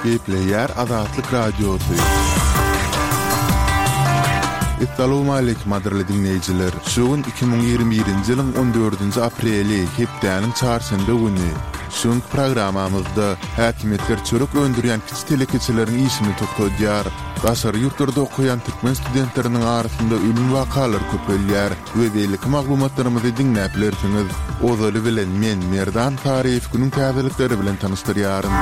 Gepleyer Azatlyk Radiosu. Assalamu alaykum madrali dinleyijiler. Şuun 2021-nji ýylyň 14-nji apreli hepdäniň çarşamba güni. Şuň programamyzda häkimetler çörek öndürýän kiçik telekeçileriň işini tokadýar. Gaşary ýurtlarda okuyan türkmen studentleriniň arasynda ölüm wakalary köpelýär we beýlik maglumatlarymyzy dinläp bilersiňiz. Ozaly bilen men Merdan Tarif günüň täzelikleri bilen tanışdyrýaryn.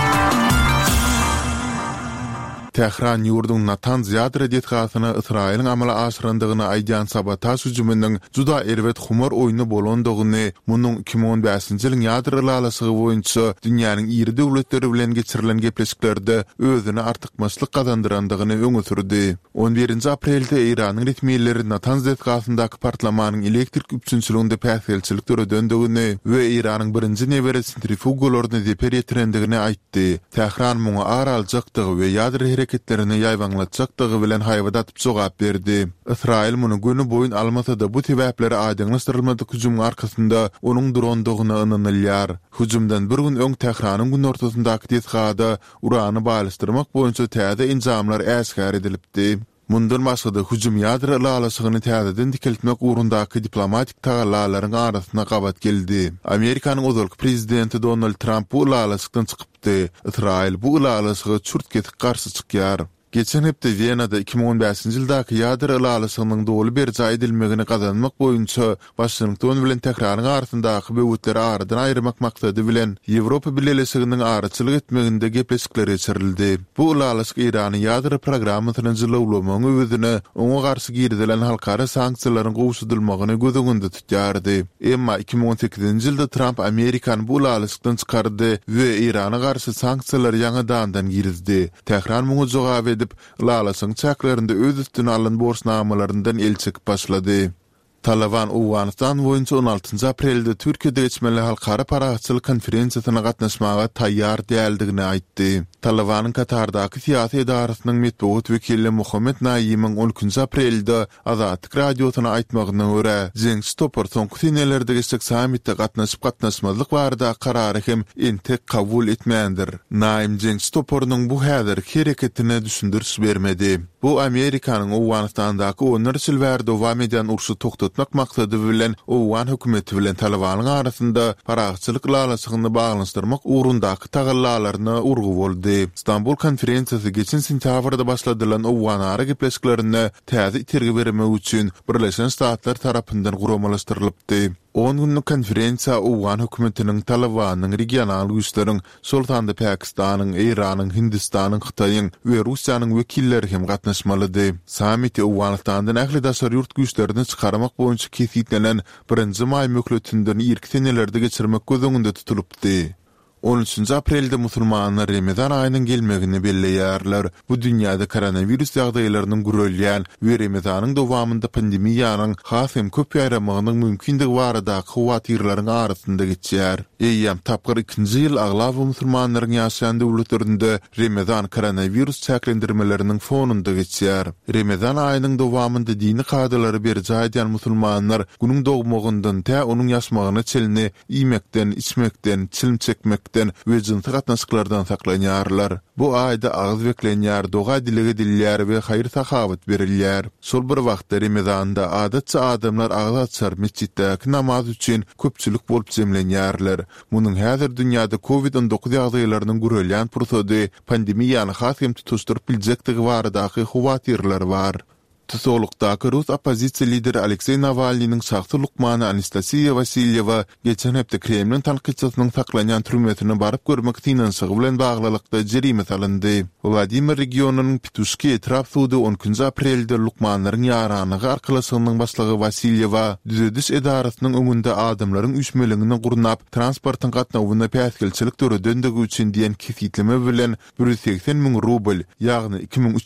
Tehran ýurdun Natanz ýadra detgasyna Israýlyň amala aşyrandygyny aýdýan sabotaj hüjüminiň juda erwet humor oýuny bolandygyny, munyň 2015-nji ýylyň ýadra lalasy boýunça dünýäniň ýeri döwletleri bilen geçirilen gepleşiklerde özüne artykmaçlyk kazandyrandygyny öňe sürdi. 11-nji aprelde Iranyň resmiýetleri Natanz detgasyndaky partlamanyň elektrik üpçünçiliginde päsgelçilik töredendigi we Iranyň birinji nebere sentrifugalaryny zeper ýetirendigini aýtdy. Tehran muňa ara aljakdygy we ýadra hareketlerini ýaýwanlatjakdygy bilen haýwada atyp jogap berdi. Israýil muny günü boýun almasa da bu sebäpleri aýdyňlaşdyrylmadyk hüjümň arkasynda onuň durandygyny ynanylýar. Hüjümden bir gün öň Tehranyň gün ortasyndaky detgada urany balystyrmak boýunça täze injamlar äsgär edilipdi. Mundan başga hüjüm ýadra lalasygyny täzeden dikiltmek ugrundaky diplomatik tagallalaryň arasyna gabat geldi. Amerikanyň ozalky prezidenti Donald Trump bu lalasykdan çykypdy. Israýil bu lalasyga çurt getip garşy çykýar. Geçen hepde Viyana'da 2015-nji ýyldaky ýadra lalasynyň doly berje edilmegini gazanmak boýunça Washington bilen Tehranyň arasyndaky böwetleri aradan aýyrmak maksady bilen Ýewropa Birleşiginiň araçylyk etmeginde gepleşikler geçirildi. Bu lalasyk Iranyň ýadra programmasyny jylawlamagyň öwüdüne oňa garşy girdilen halkara sanksiýalaryň gowşudylmagyny gözüňde tutýardy. Emma 2018-nji ýylda Trump Amerikany bu lalasykdan çykardy we Irana garşy sanksiýalar ýa-da girizdi. Tehran muňa jogap edip lalasyň çaklarynda öz üstüne alan borçnamalaryndan el çekip başlady. Taliban Awganistan boýunça 16-njy aprelde Türkiýede geçmeli halkara paragatçylyk konferensiýasyna gatnaşmaga taýýar däldigini aýtdy. Talibanyň Katardaky syýasy edarasynyň medeniýet wekili Muhammed Naýymyň 12-njy aprelde Azatlyk radiosyna aýtmagyna görä, Cengiz Stopor soňky senelerde geçek sammitde gatnaşyp-gatnaşmazlyk barada karary hem entek kabul etmändir. Naýym Cengiz Stoporyň bu häzirki hereketine düşündürüş bermedi. Bu Amerikanyň Awganistandaky öňürçil we dowam eden urşy toktatmak maksady bilen Awgan hökümeti bilen Talibanyň arasynda paragatçylyk lalasygyny baglanşdyrmak ugrundaky tagallalaryna urgu boldy. İstanbul konferensiýasy geçen sentýabrda başladylan Awgan ara gepleşiklerini täze itergi bermek üçin Birleşen Ştatlar tarapyndan guramalaşdyrylypdy. 10 günlük konferensiýa Awgan hökümetiniň Talibanyň regional güýçleriň, Sultanda Pakistanyň, Iranyň, Hindistanyň, Hytaýyň we Russiýanyň wekilleri hem gatnaşmalydy. Sammitde Awganistandan ähli daşary ýurt güýçlerini çykarmak boýunça kefitlenen 1-nji maý möhletiniň ilk senelerde geçirmek gözüňde tutulupdy. 13-nji aprelde musulmanlar Ramazan aýynyň gelmegini belleýärler. Bu dünýäde koronavirus ýagdaýlarynyň gürelýän we Ramazanyň dowamynda pandemiýanyň has hem köp ýaýramagynyň mümkindigi baradaky howatyrlaryň arasynda geçýär. Eýýäm tapgyr 2-nji ýyl aglaw musulmanlaryň ýaşaýan döwletlerinde Ramazan koronavirus çäklendirmeleriniň fonunda geçýär. Ramazan aýynyň dowamynda dini kadalary berje edýän musulmanlar günüň dogmagyndan tä onuň ýaşmagyna çelini iýmekden, içmekden, çilm çekmek we jynsyk gatnaşyklardan saklanýarlar. Bu aýda agyz beklenýär, doga diligi dilýär we haýır sahabat berilýär. Şol bir wagtda Ramazanda adatça adamlar agyz açar mesçitdäki namaz üçin köpçülik bolup jemlenýärler. Munyň häzir dünýäde COVID-19 ýagdaýlarynyň gürelýän pursady pandemiýany has hem tutuşdyryp biljektigi baradaky howatyrlar bar. Tutuklukdaky Rus opozisiýa lideri Aleksey Navalnyň şahsy lukmany Anastasiya Vasilyeva geçen hepde Kremlin tanqidçisynyň saklanýan türmetine baryp görmek tinanşygy bilen baglylykda jerime salyndy. Vladimir regionunyň Pitushki etraf sudy 10-njy aprelde lukmanlaryň ýaranygy arkalaşygynyň başlygy Vasilyeva düzediş edarasynyň öňünde adamlaryň üçmeligini gurnap transportyň gatnawyna päsgelçilik töredendigi üçin diýen kefitleme bilen 180 000 rubl, ýagny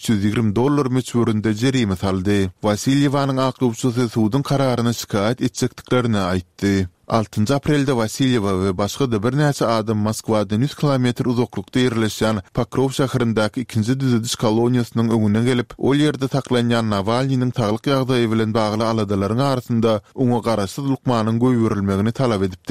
$2320 meçhurunda jerime Vasilyevanyň aklawçysy sudyň kararyna şikayet etjekdiklerini aýtdy. 6 aprelde Vasilyeva we başga da bir näçe adam Moskwadan 100 kilometr uzaklykda ýerleşýän Pokrov şäherindäki 2-nji düzediş koloniýasynyň öňüne gelip, ol ýerde saklanýan Navalnyň taglyk ýagdaýy bilen bagly aladalaryň arasynda oňa garaşsyz lukmanyň goýurilmegini talap edipdir.